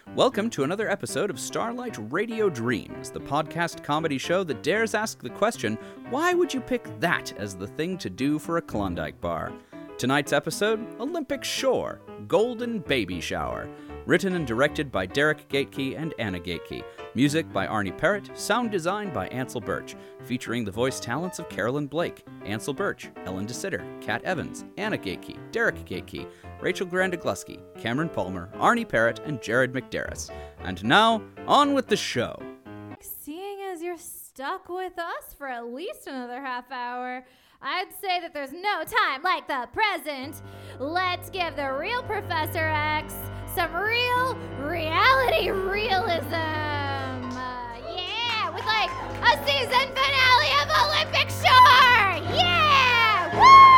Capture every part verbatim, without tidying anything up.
Welcome to another episode of Starlight Radio Dreams, the podcast comedy show that dares ask the question, why would you pick that as the thing to do for a Klondike bar? Tonight's episode, Olympic Shore, Golden Baby Shower. Written and directed by Derek Gatekey and Anna Gatekey. Music by Arnie Parrott, sound design by Ansel Birch. Featuring the voice talents of Carolyn Blake, Ansel Birch, Ellen DeSitter, Kat Evans, Anna Gatekey, Derek Gatekey, Rachel Grandegluski, Cameron Palmer, Arnie Parrott, and Jared McDarris. And now, on with the show. Seeing as you're stuck with us for at least another half hour, I'd say that there's no time like the present. Let's give the real Professor X some real reality realism. Uh, yeah, with like a season finale of Olympic Shore. Yeah,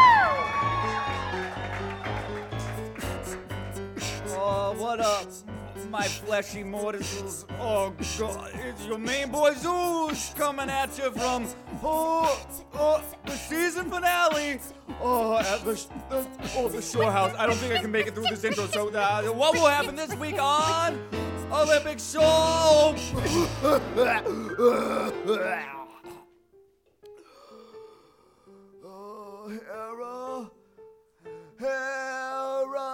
woo! Oh, what up, my fleshy mortals? Oh, God, it's your main boy Zeus coming at you from, oh, oh, the season finale. Oh, at the, the, oh, the Shore House. I don't think I can make it through this intro, so uh, what will happen this week on Olympic Shore? Oh, Hera, Hera.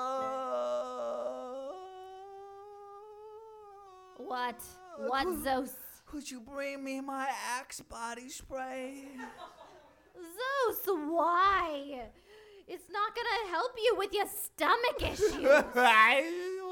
What? What, Zeus? Could you bring me my Axe body spray? Zeus, why? It's not gonna help you with your stomach issues. Why?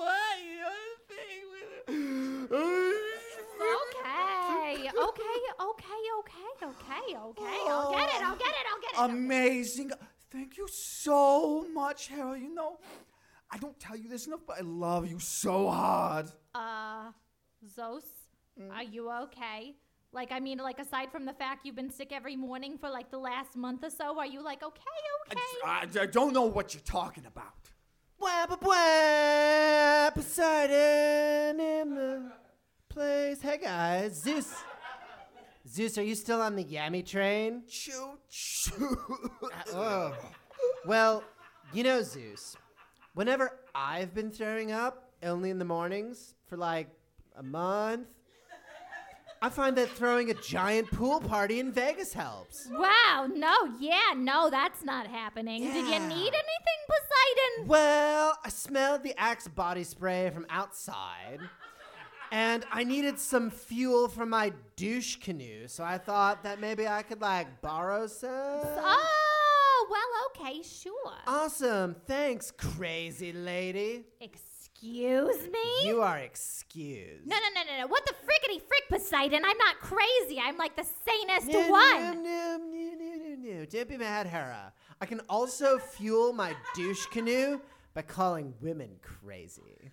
Okay, okay, okay, okay, okay, okay. I'll get it, I'll get it, I'll get it. Amazing. Thank you so much, Hera. You know, I don't tell you this enough, but I love you so hard. Uh, Zeus, mm. Are you okay? Like, I mean, like, aside from the fact you've been sick every morning for, like, the last month or so, are you, like, okay, okay? I, I, I don't know what you're talking about. Wah, blah, blah, Poseidon in the place. Hey, guys. Zeus. Zeus, are you still on the Yummy train? Choo, choo. Oh. Well, you know, Zeus, whenever I've been throwing up, only in the mornings, for, like, a month, I find that throwing a giant pool party in Vegas helps. Wow, no, yeah, no, that's not happening. Yeah. Did you need anything, Poseidon? Well, I smelled the Axe body spray from outside, and I needed some fuel for my douche canoe, so I thought that maybe I could, like, borrow some. Oh, well, okay, sure. Awesome, thanks, crazy lady. Excuse me? You are excused. No, no, no, no, no. What the frickety frick, Poseidon? I'm not crazy. I'm like the sanest no, one. No, no, no, no, no, no. Don't be mad, Hera. I can also fuel my douche canoe by calling women crazy.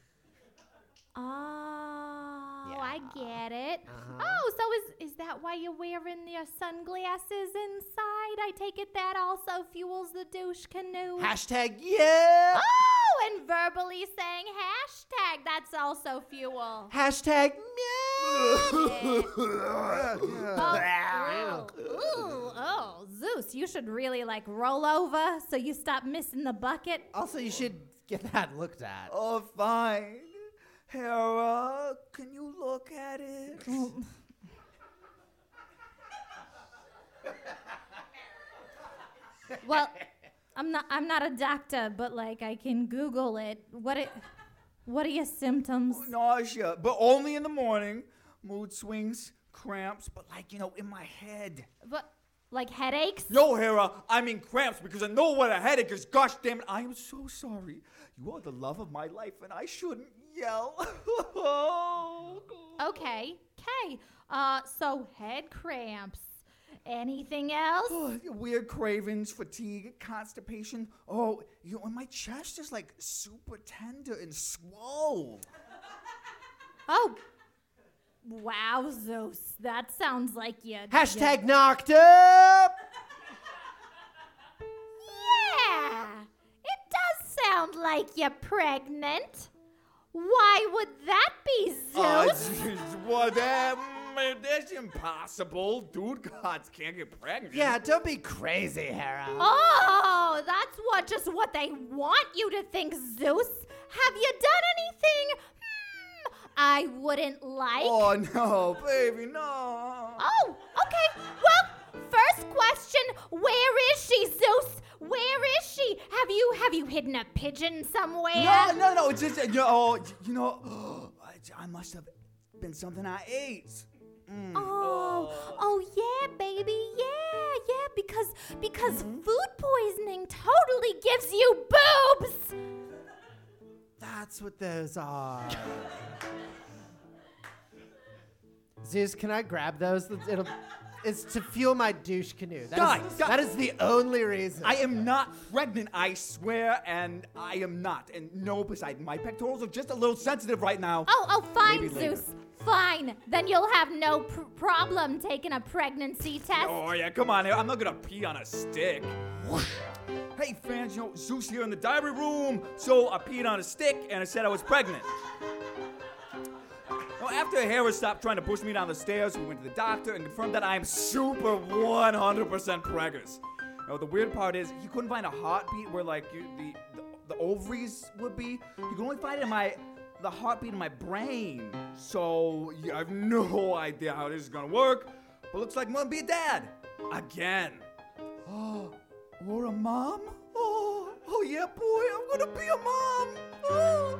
Oh, Yeah. I get it. Uh-huh. Oh, so is is that why you're wearing your sunglasses inside? I take it that also fuels the douche canoe. Hashtag yeah. Oh, and verbally saying hashtag, that's also fuel. Hashtag Oh, yeah. ooh, ooh, oh, Zeus, you should really like roll over so you stop missing the bucket. Also, you should get that looked at. Oh, fine. Hera, can you look at it? Well, I'm not I'm not a doctor, but like I can Google it. What it what are your symptoms? Nausea, but only in the morning. Mood swings, cramps, but like, you know, in my head. But like headaches? No, Hera, I'm in cramps because I know what a headache is. Gosh damn it, I am so sorry. You are the love of my life, and I shouldn't yell. Okay, okay. Uh, so head cramps. Anything else? Oh, weird cravings, fatigue, constipation. Oh, you know, and my chest is like super tender and swole. Oh, wow, Zeus. That sounds like you. Hashtag knocked up. Yeah, it does sound like you're pregnant. Why would that be, Zeus? Uh, what? Um, that's impossible. Dude, gods can't get pregnant. Yeah, don't be crazy, Hera. Oh, that's what just what they want you to think, Zeus. Have you done anything I wouldn't like? Oh, no, baby, no. Oh, okay. Well, first question, where is she, Zeus? Where is she? Have you have you hidden a pigeon somewhere? No, no, no, it's just, you know, you know I, I must have been something I ate. Mm. Oh, oh yeah, baby, yeah, yeah, because because Mm-hmm. food poisoning totally gives you boobs. That's what those are. Zeus, can I grab those? It'll, it's to fuel my douche canoe. That Guys, is, guys. that is the only reason. I am not pregnant, I swear, and I am not. And no, Poseidon, my pectorals are just a little sensitive right now. Oh, oh, fine, Maybe later. Zeus. Fine. Then you'll have no pr- problem taking a pregnancy test. Oh, yeah, come on. I'm not gonna pee on a stick. Hey, fans, you know, Zeus here in the diary room. So I peed on a stick and I said I was pregnant. Now, after Hera stopped trying to push me down the stairs, we went to the doctor and confirmed that I am super one hundred percent preggers. Now, the weird part is he couldn't find a heartbeat where, like, you, the, the the ovaries would be. He could only find it in my the heartbeat in my brain. So yeah, I have no idea how this is gonna work. But looks like I'm gonna be a dad again. Oh, or a mom? Oh, oh yeah, boy, I'm gonna be a mom. Oh.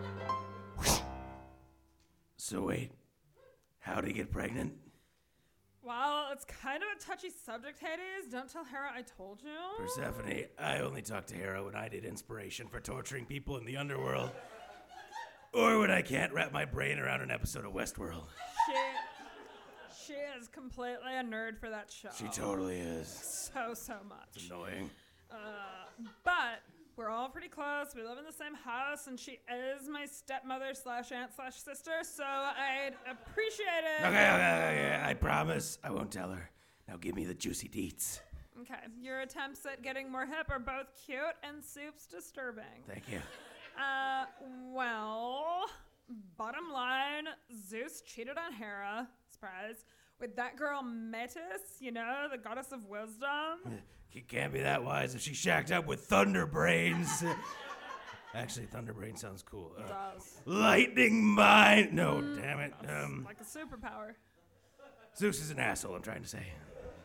So wait, how'd he get pregnant? Well, it's kind of a touchy subject, Hades. Don't tell Hera I told you. Persephone, I only talked to Hera when I need inspiration for torturing people in the underworld. Or when I can't wrap my brain around an episode of Westworld. She, she is completely a nerd for that show. She totally is. So, so much. It's annoying. Uh, but we're all pretty close. We live in the same house, and she is my stepmother slash aunt slash sister, so I'd appreciate it. Okay, okay, okay, I promise I won't tell her. Now give me the juicy deets. Okay, your attempts at getting more hip are both cute and Soup's disturbing. Thank you. Uh, well, bottom line, Zeus cheated on Hera, surprise, with that girl Metis, you know, the goddess of wisdom. She can't be that wise if she shacked up with Thunderbrains. Actually, Thunderbrain sounds cool. Uh, It does. Lightning Mind. No, damn it. That's Um, like a superpower. Zeus is an asshole, I'm trying to say.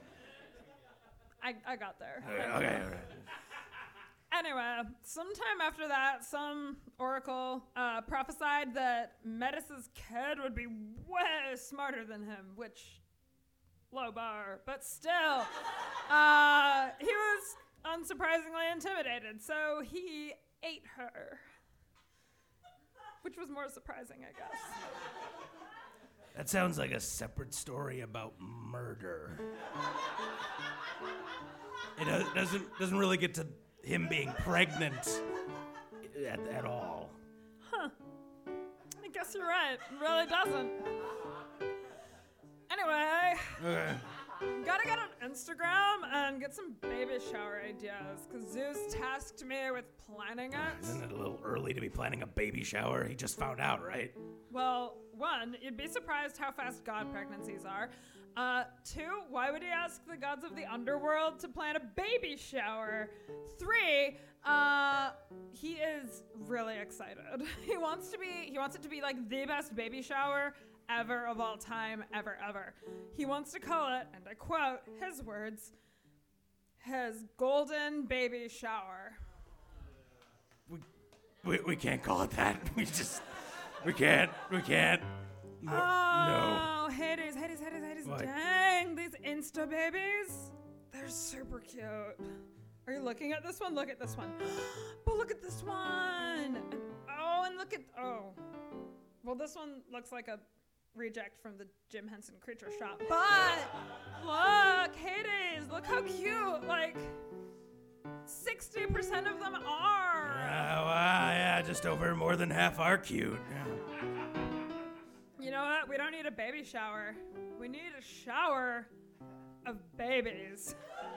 I, I got there. Okay, okay, all right. Anyway, sometime after that, some oracle uh, prophesied that Metis's kid would be way smarter than him, which, low bar, but still, uh, he was unsurprisingly intimidated, so he ate her, which was more surprising, I guess. That sounds like a separate story about murder. It do- doesn't doesn't really get to him being pregnant at, at all. Huh. I guess you're right. It really doesn't. Anyway, Okay. gotta get on Instagram and get some baby shower ideas, because Zeus tasked me with planning it. Isn't it a little early to be planning a baby shower? He just found out, right? Well, one, you'd be surprised how fast god pregnancies are. Uh, two, why would he ask the gods of the underworld to plan a baby shower? Three, uh, he is really excited. He wants to be, he wants it to be like the best baby shower ever of all time, ever, ever. He wants to call it, and I quote his words, his golden baby shower. We, we, we can't call it that. We just, we can't, we can't. No. Oh, Hades, Hades, Hades, Hades. What? Dang, these Insta babies. They're super cute. Are you looking at this one? Look at this one. But look at this one. And, oh, and look at, oh. Well, this one looks like a reject from the Jim Henson Creature Shop. But look, Hades, look how cute. Like, sixty percent of them are. Uh, well, yeah, just over more than half are cute. Yeah. You know what? We don't need a baby shower. We need a shower of babies.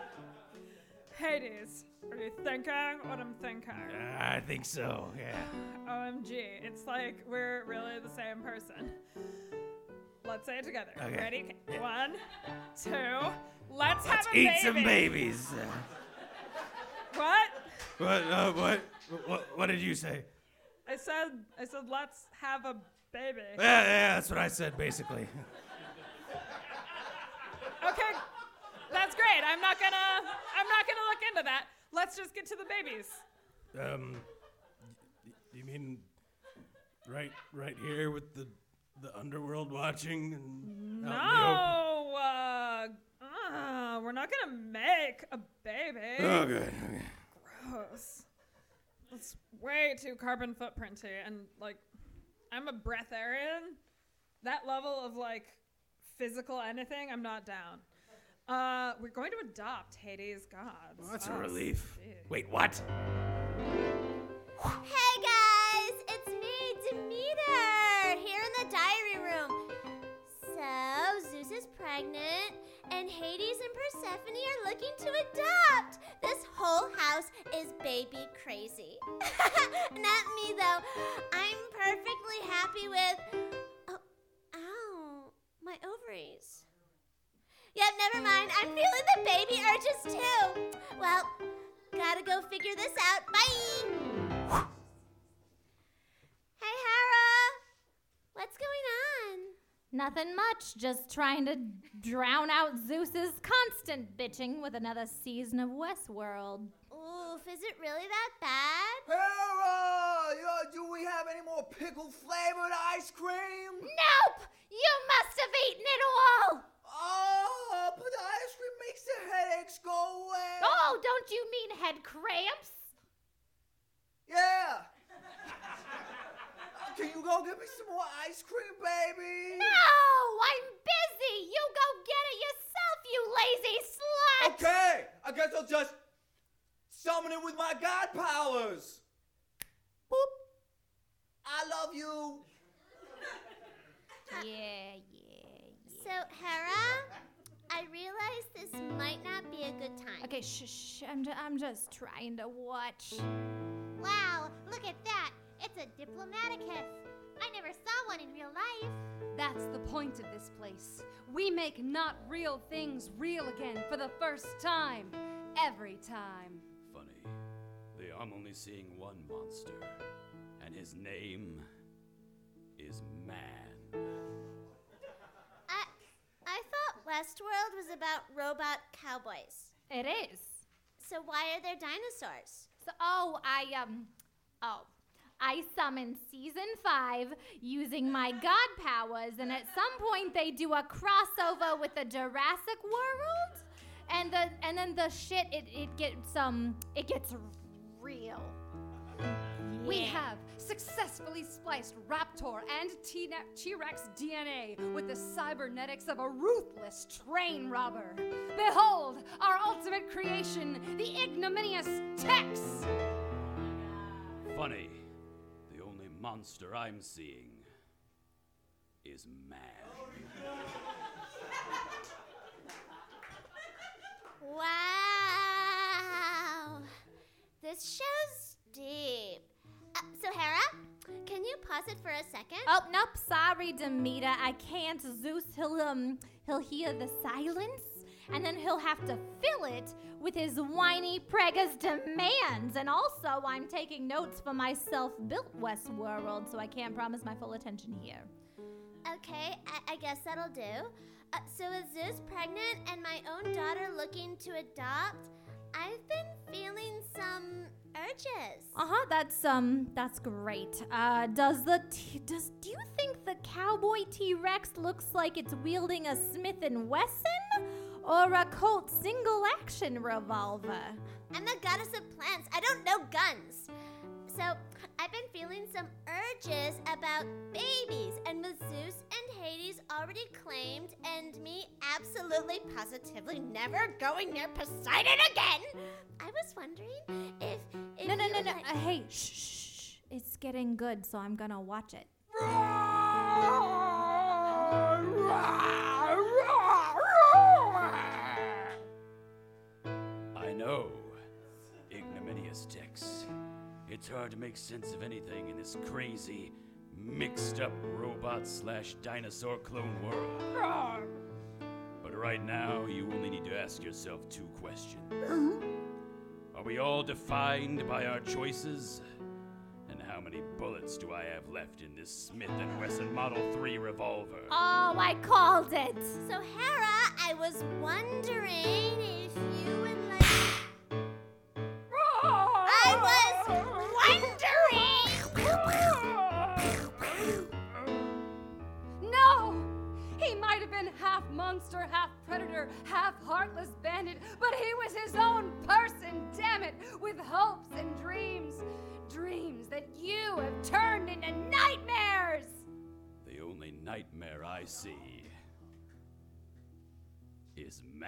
Hades, are you thinking what I'm thinking? Uh, I think so, yeah. O M G, it's like we're really the same person. Let's say it together. Okay. Ready? Yeah. One, two, let's, Let's have a eat baby. some babies. Uh, What? what, uh, what, what? What did you say? I said, I said, let's have a baby. Yeah, yeah, that's what I said, basically. Okay, that's great. I'm not gonna, I'm not gonna look into that. Let's just get to the babies. Um, y- you mean right, right here with the the underworld watching and out in the No, uh, uh, we're not gonna make a baby. open? Okay, okay. Gross. It's way too carbon footprinty, and like, I'm a breatharian. That level of like physical anything, I'm not down. Uh, we're going to adopt Hades' gods. Well, that's a Oh, relief. gee. Wait, what? Hey guys, it's me, Demeter, here in the diary room. So, Zeus is pregnant, and Hades and Persephone are looking to adopt. This whole house is baby crazy. Not me, though. I'm perfectly happy with. Oh, ow, my ovaries. Yep, never mind. I'm feeling the baby urges too. Well, gotta go figure this out. Bye. Hey, Hera. What's going on? Nothing much, just trying to drown out Zeus's constant bitching with another season of Westworld. Oof, is it really that bad? Hera! Yo, do we have any more pickle flavored ice cream? Nope! You must have eaten it all! Oh, but the ice cream makes the headaches go away. Oh, don't you mean head cramps? Yeah. Can you go get me some more ice cream, baby? No! I'm busy! You go get it yourself, you lazy slut! Okay, I guess I'll just summon it with my god powers. Boop. I love you. Yeah, yeah, yeah. So, Hera, I realize this might not be a good time. Okay, shh, shh. I'm, ju- I'm just trying to watch. Wow, look at that. It's a diplomaticus. I never saw one in real life. That's the point of this place. We make not real things real again for the first time. Every time. Funny. I'm only seeing one monster, and his name is Man. I I thought Westworld was about robot cowboys. It is. So why are there dinosaurs? So, oh, I, um, oh. I summoned season five using my god powers, and at some point they do a crossover with the Jurassic World, and the and then the shit it, it gets um it gets real. We have successfully spliced Raptor and T- T-Rex D N A with the cybernetics of a ruthless train robber. Behold, our ultimate creation, the ignominious Tex! Funny. The only monster I'm seeing is Man. Wow. This show's deep. Uh, so, Hera, can you pause it for a second? Oh, nope, sorry, Demeter, I can't. Zeus, he'll, um, he'll hear the silence, and then he'll have to fill it with his whiny prega's demands. And also, I'm taking notes for my self-built Westworld, so I can't promise my full attention here. Okay, I, I guess that'll do. Uh, so with Zeus pregnant and my own daughter looking to adopt, I've been feeling some urges. Uh-huh, that's, um, that's great. Uh, does the, t- does, do you think the cowboy T-Rex looks like it's wielding a Smith and Wesson? Or a Colt single-action revolver? I'm the goddess of plants. I don't know guns. So I've been feeling some urges about babies, and with Zeus and Hades already claimed, and me absolutely positively never going near Poseidon again, I was wondering if, if No, no, you no, would no. like- Uh, hey, shh, shh, shh. It's getting good, so I'm gonna watch it. I know. Ignominious Tex. It's hard to make sense of anything in this crazy, mixed up robot slash dinosaur clone world. But right now, you only need to ask yourself two questions. Are we all defined by our choices? And how many bullets do I have left in this Smith and Wesson Model three revolver? Oh, I called it. So, Hera, I was wondering if you would like. I was wondering. No! He might have been half monster, half predator, half heartless bandit, but he was his own person, damn it, with hopes and dreams. Dreams that you have turned into nightmares! The only nightmare I see is man.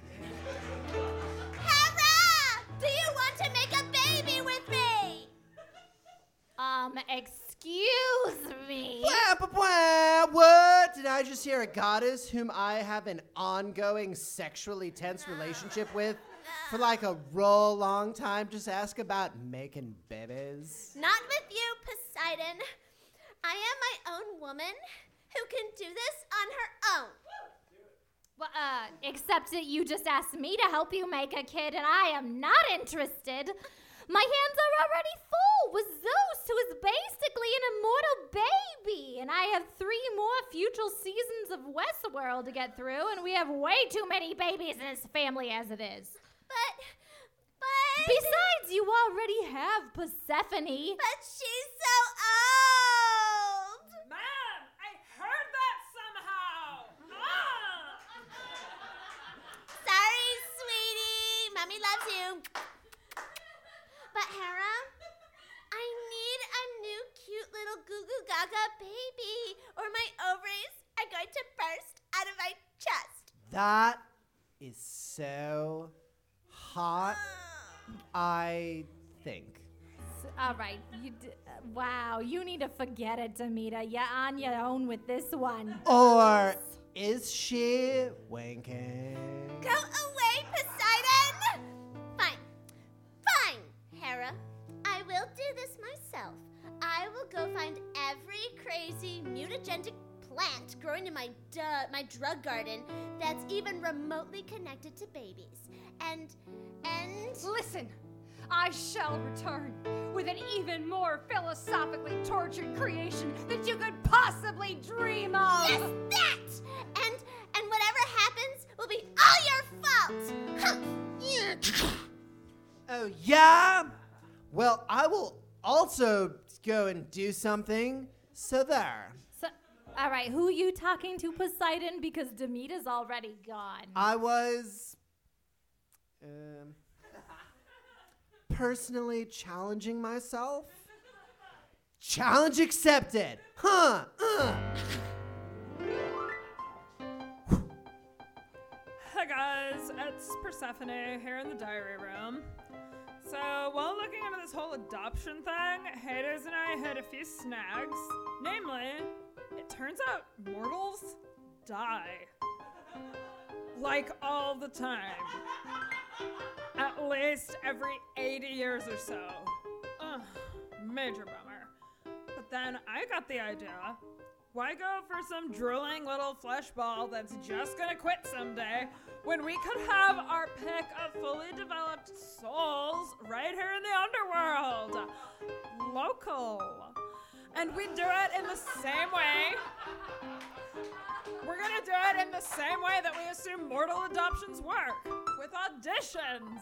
Hera! Do you want to make a baby with me? Um, excuse me. Blah, blah, blah. What? Did I just hear a goddess whom I have an ongoing sexually tense relationship with for like a real long time just ask about making babies? Not with you, Poseidon. I am my own woman who can do this on her own. Well, uh, except that you just asked me to help you make a kid, and I am not interested. My hands are already full with Zeus, who is basically an immortal baby, and I have three more future seasons of Westworld to get through, and we have way too many babies in this family as it is. But, but... Besides, you already have Persephone. But she's so old. Man, I heard that somehow. Ah! Sorry, sweetie. Mommy loves you. But Hera, I need a new cute little goo goo gaga baby, or my ovaries are going to burst out of my chest. That is so hot, I think. S- All right, you d- uh, wow, you need to forget it, Demeter. You're on your own with this one. Or is she winking? Go away, Poseidon! Fine. Fine, Hera. I will do this myself. I will go find every crazy mutagenic plant growing in my du- my drug garden that's even remotely connected to babies. And, and... Listen, I shall return with an even more philosophically tortured creation that you could possibly dream of. Yes, that! And, and whatever happens will be all your fault! Huh. Yeah. Oh, yeah? Well, I will also go and do something. So there. So, all right, who are you talking to, Poseidon? Because Demeter's already gone. I was um, personally challenging myself. Challenge accepted. Huh. Uh. Hey guys, it's Persephone here in the diary room. So, while looking into this whole adoption thing, Hades and I had a few snags. Namely, it turns out mortals die. Like all the time. At least every eighty years or so. Ugh, major bummer. But then I got the idea. Why go for some drooling little flesh ball that's just gonna quit someday when we could have our pick of fully developed souls right here in the underworld? Local. And we do it in the same way. We're gonna do it in the same way that we assume mortal adoptions work, with auditions.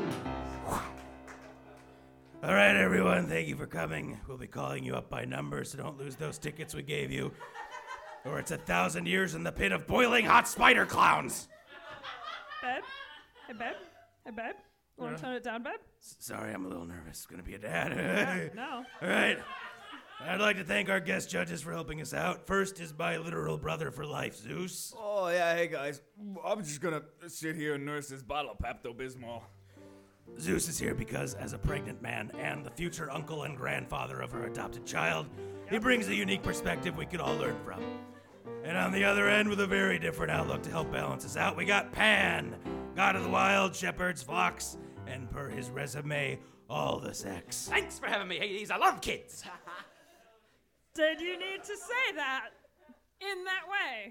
All right, everyone, thank you for coming. We'll be calling you up by number, so don't lose those tickets we gave you. Or it's a thousand years in the pit of boiling hot spider clowns. Babe? Hey, babe? Hey, babe? Want to Uh. tone it down, babe? S- Sorry, I'm a little nervous. Gonna be a dad. Yeah, no. All right. I'd like to thank our guest judges for helping us out. First is my literal brother for life, Zeus. Oh, yeah, hey guys. I'm just gonna sit here and nurse this bottle of Pepto-Bismol. Zeus is here because, as a pregnant man and the future uncle and grandfather of her adopted child, he brings a unique perspective we could all learn from. And on the other end, with a very different outlook to help balance us out, we got Pan, god of the wild, shepherds, flocks, and per his resume, all the sex. Thanks for having me, Hades. I love kids. Did you need to say that in that way?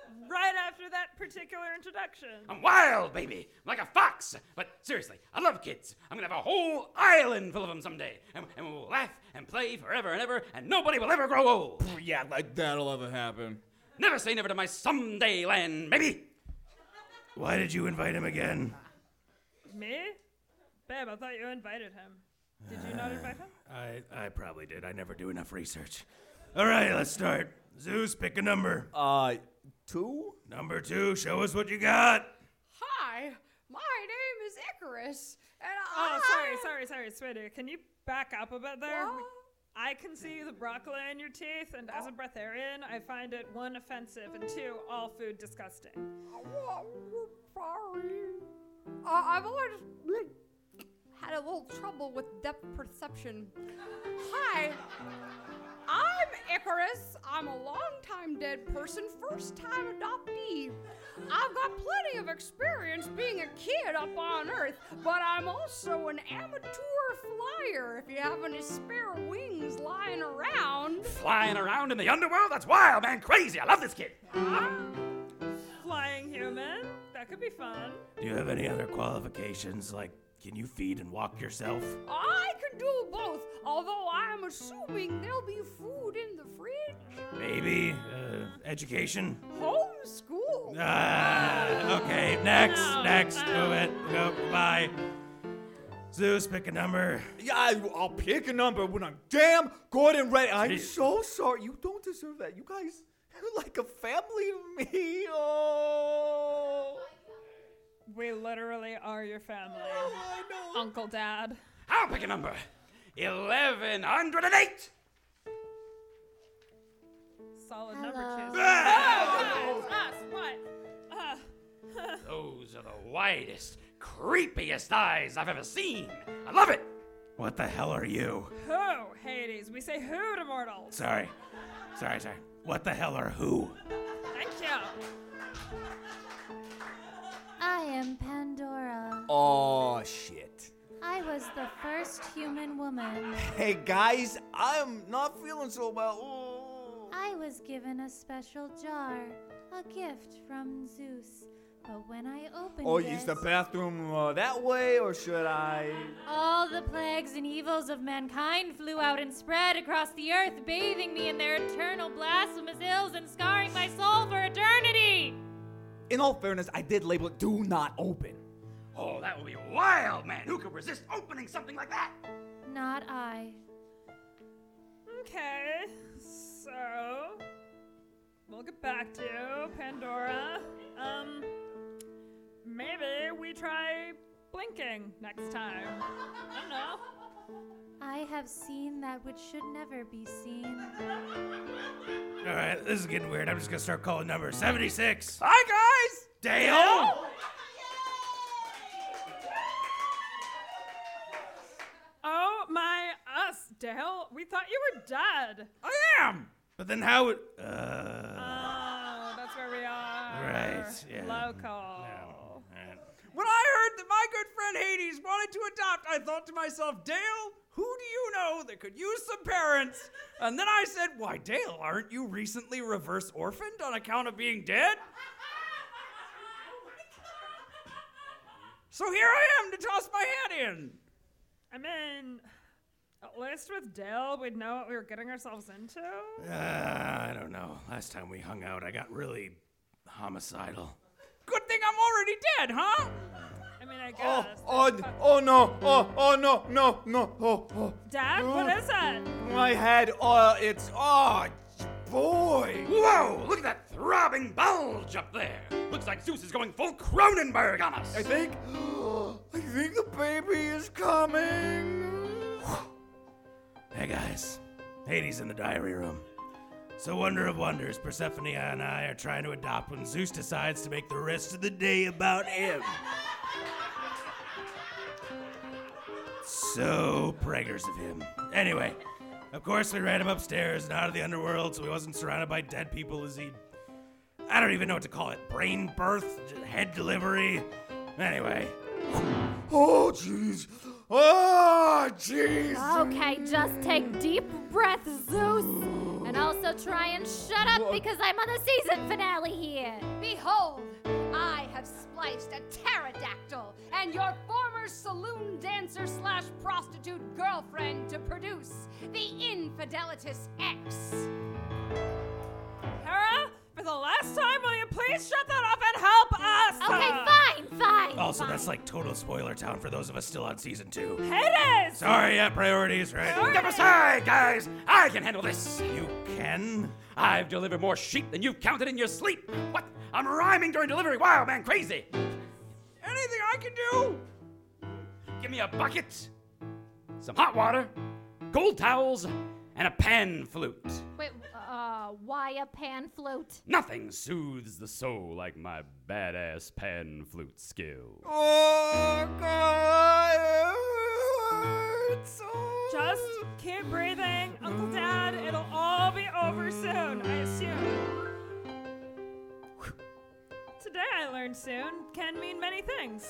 right after that particular introduction. I'm wild, baby, like a fox. But seriously, I love kids. I'm gonna have a whole island full of them someday. And, and we'll laugh and play forever and ever, and nobody will ever grow old. Yeah, like that'll ever happen. Never say never to my someday land, baby. Why did you invite him again? Me? Babe, I thought you invited him. Did you not invite him? I, I probably did. I never do enough research. All right, let's start. Zeus, pick a number. Uh, two? Number two, show us what you got. Hi, my name is Icarus, and Oh, I... sorry, sorry, sorry, sweetie. Can you back up a bit there? What? I can see the broccoli in your teeth, and as a breatharian, I find it, one, offensive, and two, all food disgusting. Sorry. Uh, I've always had a little trouble with depth perception. Hi, I'm Icarus. I'm a long-time dead person, first-time adoptee. I've got plenty of experience being a kid up on Earth, but I'm also an amateur flyer if you have any spare wings lying around. Flying around in the underworld? That's wild, man. Crazy. I love this kid. Flying human? That could be fun. Do you have any other qualifications, like can you feed and walk yourself? I can do both, although I'm assuming there'll be food in the fridge. Maybe uh, education? Homeschool. Ah, okay, next, No. next, move it, go, bye. Zeus, pick a number. Yeah, I, I'll pick a number when I'm damn good and ready. I'm Jeez. so sorry. You don't deserve that. You guys are like a family to me. Oh. We literally are your family. I know. Uncle Dad. I'll pick a number. eleven hundred eight. Solid Hello. number choosing. Ah! Oh, us, what? Uh, Those are the widest, creepiest eyes I've ever seen. I love it. What the hell are you? who, Hades? We say who to mortals. Sorry, sorry, sorry. What the hell are who? Thank you. I am Pandora. Oh, shit. I was the first human woman. Hey, guys, I'm not feeling so well. Oh. I was given a special jar, a gift from Zeus. But when I opened Oh, it, is the bathroom uh, that way, or should I? all the plagues and evils of mankind flew out and spread across the earth, bathing me in their eternal blasphemous ills and scarring my soul for eternity. In all fairness, I did label it "Do Not Open." Oh, that would be wild, man. Who could resist opening something like that? Not I. Okay, so we'll get back to you, Pandora. Um, maybe we try blinking next time. I don't know. I have seen that which should never be seen. All right, this is getting weird. I'm just gonna start calling numbers. seventy-six. Hi, guys. Dale? Oh my us, Dale. We thought you were dead. I am. But then how would... Uh... Oh, that's where we are. Right, yeah. Local. When I heard that my good friend Hades wanted to adopt, I thought to myself, Dale, who do you know that could use some parents? And then I said, why, Dale, aren't you recently reverse orphaned on account of being dead? So here I am to toss my hat in. I mean, at least with Dale, we'd know what we were getting ourselves into. Uh, I don't know. Last time we hung out, I got really homicidal. Good thing I'm already dead, huh? I mean, I Oh, guess. oh, that's- oh no, oh, oh no, no, no, oh, oh. Dad, what is it? My head, uh, it's, oh, boy. Whoa, look at that throbbing bulge up there. Looks like Zeus is going full Cronenberg on us. I think, I think the baby is coming. Hey guys, Hades in the diary room. So wonder of wonders, Persephone and I are trying to adopt when Zeus decides to make the rest of the day about him. So preggers of him. Anyway, of course we ran him upstairs and out of the underworld so he wasn't surrounded by dead people as he... I don't even know what to call it. Brain birth? Head delivery? Anyway. Oh, jeez. Oh, jeez. Okay, just take deep breaths, Zeus. And also try and shut up because I'm on the season finale here. Behold, I have spliced a pterodactyl and your former saloon dancer slash prostitute girlfriend to produce the Infidelitas X. Hera, for the last time, will you please shut that off and help us? Okay, Uh, fine, fine. Also, fine. that's like total spoiler town for those of us still on season two. Hades! Sorry, yeah, priorities, right? Step aside, guys! I can handle this! You can? I've delivered more sheep than you've counted in your sleep! What? I'm rhyming during delivery! Wow, man, crazy! Anything I can do? Give me a bucket, some hot water, gold towels, and a pan flute. Wait, uh, why a pan flute? Nothing soothes the soul like my badass pan flute skill. Oh, God. It hurts. Oh. Just keep breathing, Uncle Dad. It'll all be over soon, I assume. Today I learned soon can mean many things.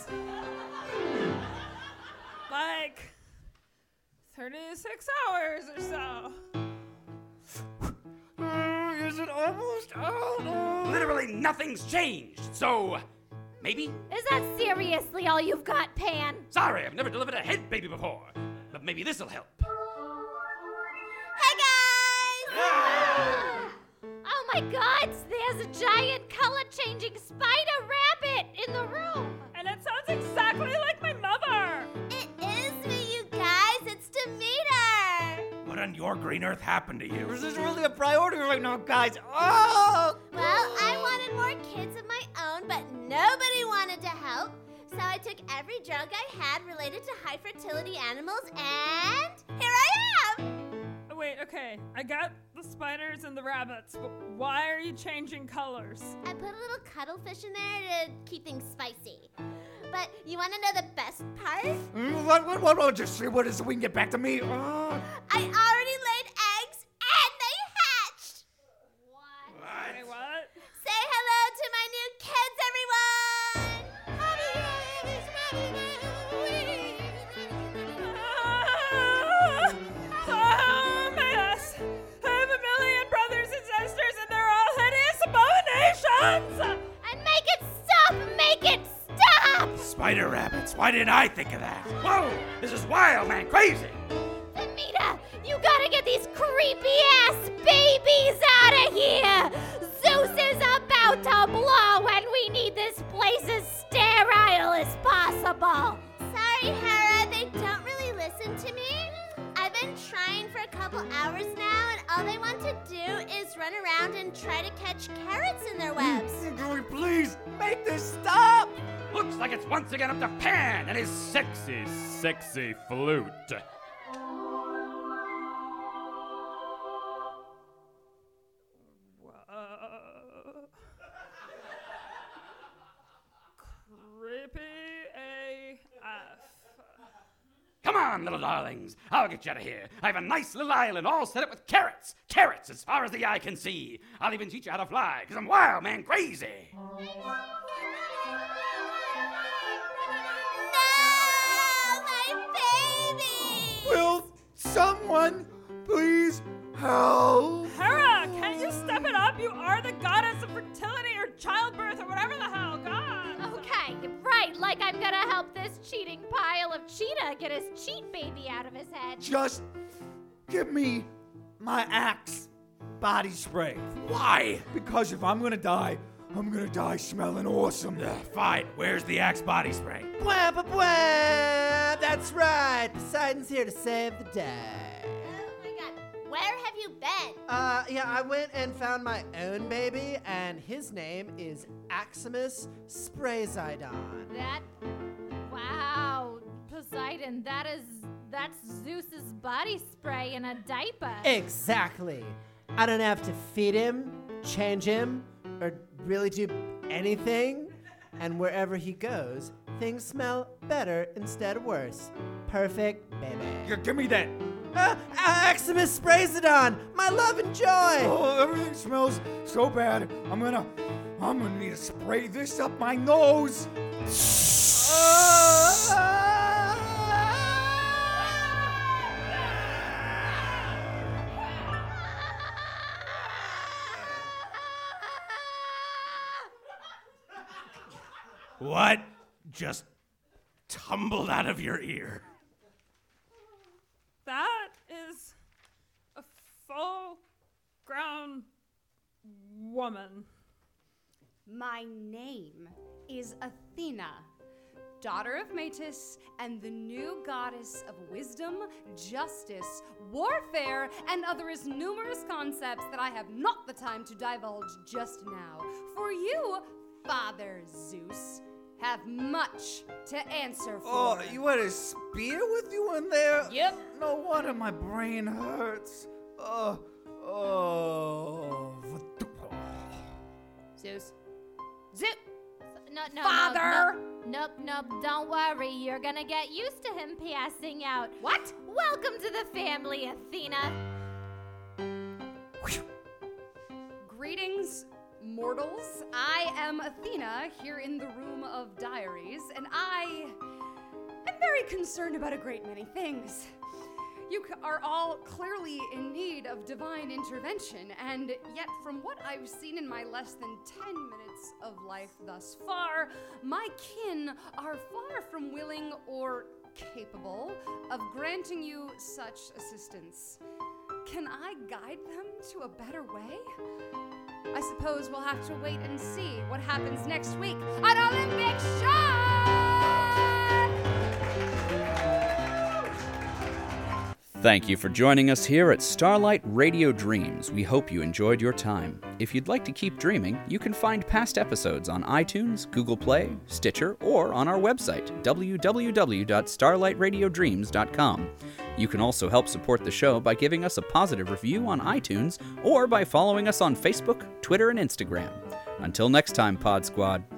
Like thirty-six hours or so. Uh, is it almost out? Oh. Literally nothing's changed, so maybe? Is that seriously all you've got, Pan? Sorry, I've never delivered a head baby before, but maybe this'll help. Hey guys! Oh my God, there's a giant color-changing spider rabbit in the room. And it sounds exactly like my mother. It is me, you guys. It's Demeter. What on your green earth happened to you? This is really a priority right now, guys. Oh! Well, I wanted more kids of my own, but nobody wanted to help. So I took every drug I had related to high fertility animals, and here I am. Oh, wait, okay. I got the spiders and the rabbits, but why are you changing colors? I put a little cuttlefish in there to keep things spicy. But you want to know the best part? Mm, What, what, what, what? Just say what is so we can get back to me. Oh. I already laid eggs, and they hatched. Wait, what? Say hello to my new kids, everyone! Ah! Oh, yes! I have a million brothers and sisters, and they're all hideous abominations! And make it stop! Make it stop! Spider rabbits. Why didn't I think of that? Whoa, this is wild, man, crazy! Demeter, you gotta get these creepy-ass babies out of here! Zeus is about to blow, and we need this place as sterile as possible! Sorry, Hera, they don't really listen to me. I've been trying for a couple hours now, and all they want to do is run around and try to catch carrots in their webs. Can we please make this stop? Looks like it's once again up to Pan and his sexy, sexy flute. Whoa. Creepy A F. Come on, little darlings. I'll get you out of here. I have a nice little island all set up with carrots. Carrots as far as the eye can see. I'll even teach you how to fly, because I'm wild, man, crazy. No, my baby! Will someone please help? Hera, can't you step it up? You are the goddess of fertility or childbirth or whatever the hell. God. Okay, right, like I'm gonna help this cheating pile of cheetah get his cheat baby out of his head. Just give me my Axe body spray. Why? Because if I'm gonna die, I'm gonna die smelling awesome. Ugh, fine. Where's the Axe body spray? Bwah, bwah, bwah. That's right. Poseidon's here to save the day. Oh my god, where have you been? Uh, yeah, I went and found my own baby, and his name is Aximus Sprayzidon. That, wow, Poseidon, that is, that's Zeus's body spray in a diaper. Exactly. I don't have to feed him, change him, or really do anything. And wherever he goes, things smell better instead of worse. Perfect baby. G- give me that. Uh, Aximus Sprayzidon, my love and joy. Oh, everything smells so bad. I'm gonna, I'm gonna need to spray this up my nose. Ah! What just tumbled out of your ear? That is a full-grown woman. My name is Athena, daughter of Metis and the new goddess of wisdom, justice, warfare, and other as numerous concepts that I have not the time to divulge just now. For you, Father Zeus, have much to answer for. Oh, you had a spear with you in there? Yep. No wonder my brain hurts. Oh, oh. Zeus. Zeus! No, no, Father! Nope, nope, nope, don't worry. You're gonna get used to him passing out. What? Welcome to the family, Athena. Greetings, mortals. I am Athena, here in the room of diaries, and I am very concerned about a great many things. You c- are all clearly in need of divine intervention, and yet from what I've seen in my less than ten minutes of life thus far, my kin are far from willing or capable of granting you such assistance. Can I guide them to a better way? I suppose we'll have to wait and see what happens next week on Olympic Shark! Thank you for joining us here at Starlight Radio Dreams. We hope you enjoyed your time. If you'd like to keep dreaming, you can find past episodes on iTunes, Google Play, Stitcher, or on our website, w w w dot starlight radio dreams dot com. You can also help support the show by giving us a positive review on iTunes or by following us on Facebook, Twitter, and Instagram. Until next time, Pod Squad.